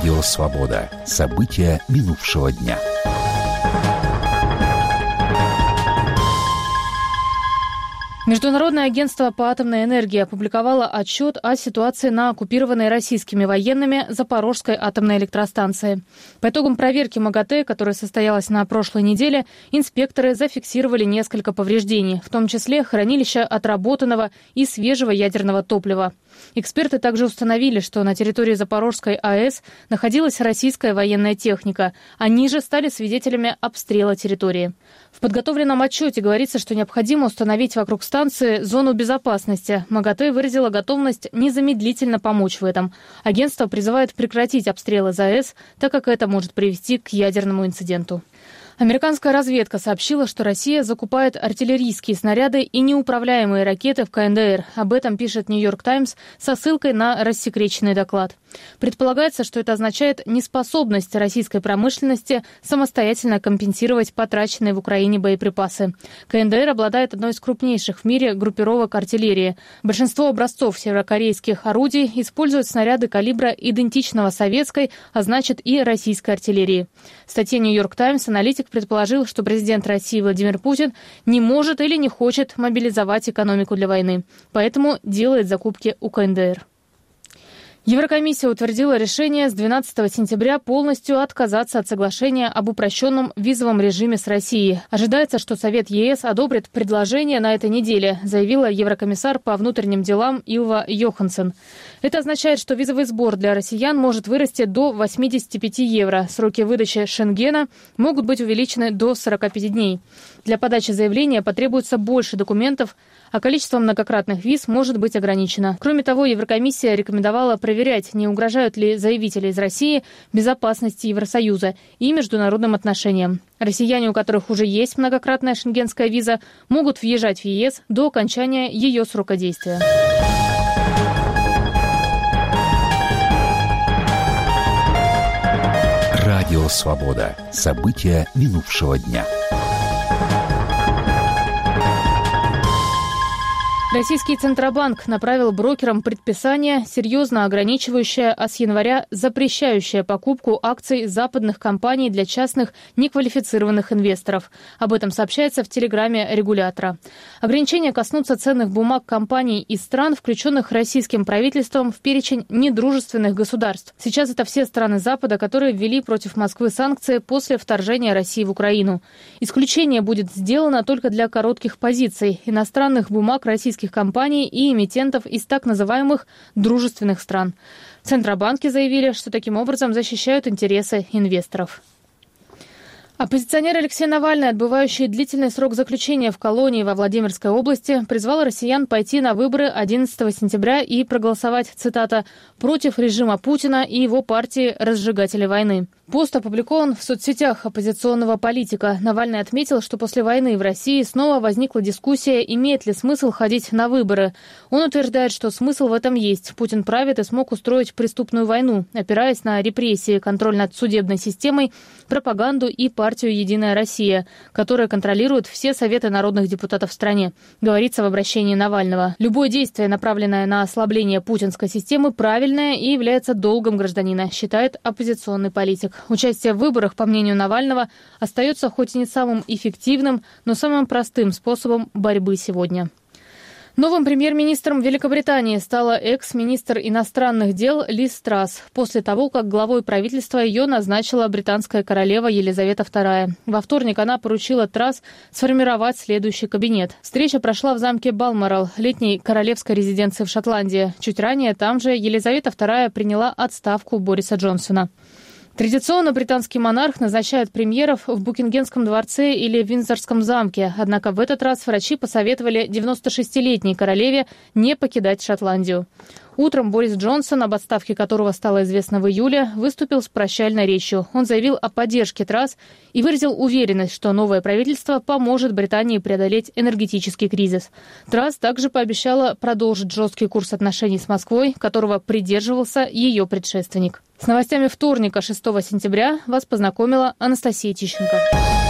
Радио «Свобода». События минувшего дня. Международное агентство по атомной энергии опубликовало отчет о ситуации на оккупированной российскими военными Запорожской атомной электростанции. По итогам проверки МАГАТЭ, которая состоялась на прошлой неделе, инспекторы зафиксировали несколько повреждений, в том числе хранилища отработанного и свежего ядерного топлива. Эксперты также установили, что на территории Запорожской АЭС находилась российская военная техника. Они же стали свидетелями обстрела территории. В подготовленном отчете говорится, что необходимо установить вокруг станции зону безопасности. МАГАТЭ выразила готовность незамедлительно помочь в этом. Агентство призывает прекратить обстрелы ЗАЭС, так как это может привести к ядерному инциденту. Американская разведка сообщила, что Россия закупает артиллерийские снаряды и неуправляемые ракеты в КНДР. Об этом пишет «Нью-Йорк Таймс» со ссылкой на рассекреченный доклад. Предполагается, что это означает неспособность российской промышленности самостоятельно компенсировать потраченные в Украине боеприпасы. КНДР обладает одной из крупнейших в мире группировок артиллерии. Большинство образцов северокорейских орудий используют снаряды калибра идентичного советской, а значит и российской артиллерии. В статье «Нью-Йорк Таймс» аналитик предположил, что президент России Владимир Путин не может или не хочет мобилизовать экономику для войны, поэтому делает закупки у КНДР. Еврокомиссия утвердила решение с 12 сентября полностью отказаться от соглашения об упрощенном визовом режиме с Россией. Ожидается, что Совет ЕС одобрит предложение на этой неделе, заявила еврокомиссар по внутренним делам Илва Йоханссен. Это означает, что визовый сбор для россиян может вырасти до 85 евро. Сроки выдачи Шенгена могут быть увеличены до 45 дней. Для подачи заявления потребуется больше документов, а количество многократных виз может быть ограничено. Кроме того, Еврокомиссия рекомендовала проверять, не угрожают ли заявители из России безопасности Евросоюза и международным отношениям. Россияне, у которых уже есть многократная шенгенская виза, могут въезжать в ЕС до окончания ее срока действия. Радио «Свобода». События минувшего дня. Российский Центробанк направил брокерам предписание, серьезно ограничивающее, а с января запрещающее покупку акций западных компаний для частных неквалифицированных инвесторов. Об этом сообщается в телеграме регулятора. Ограничения коснутся ценных бумаг компаний из стран, включенных российским правительством в перечень недружественных государств. Сейчас это все страны Запада, которые ввели против Москвы санкции после вторжения России в Украину. Исключение будет сделано только для коротких позиций иностранных бумаг российских компаний и эмитентов из так называемых дружественных стран. В Центробанке заявили, что таким образом защищают интересы инвесторов. Оппозиционер Алексей Навальный, отбывающий длительный срок заключения в колонии во Владимирской области, призвал россиян пойти на выборы 11 сентября и проголосовать, цитата, «против режима Путина и его партии разжигателей войны». Пост опубликован в соцсетях оппозиционного политика. Навальный отметил, что после войны в России снова возникла дискуссия, имеет ли смысл ходить на выборы. Он утверждает, что смысл в этом есть. Путин правит и смог устроить преступную войну, опираясь на репрессии, контроль над судебной системой, пропаганду и партию «Единая Россия», которая контролирует все советы народных депутатов в стране, говорится в обращении Навального. Любое действие, направленное на ослабление путинской системы, правильное и является долгом гражданина, считает оппозиционный политик. Участие в выборах, по мнению Навального, остается хоть и не самым эффективным, но самым простым способом борьбы сегодня. Новым премьер-министром Великобритании стала экс-министр иностранных дел Лиз Трасс после того, как главой правительства ее назначила британская королева Елизавета II. Во вторник она поручила Трасс сформировать следующий кабинет. Встреча прошла в замке Балморал, летней королевской резиденции в Шотландии. Чуть ранее там же Елизавета II приняла отставку Бориса Джонсона. Традиционно британский монарх назначает премьеров в Букингемском дворце или Виндзорском замке. Однако в этот раз врачи посоветовали 96-летней королеве не покидать Шотландию. Утром Борис Джонсон, об отставке которого стало известно в июле, выступил с прощальной речью. Он заявил о поддержке Трасс и выразил уверенность, что новое правительство поможет Британии преодолеть энергетический кризис. Трасс также пообещала продолжить жесткий курс отношений с Москвой, которого придерживался ее предшественник. С новостями вторника, 6 сентября, вас познакомила Анастасия Тищенко.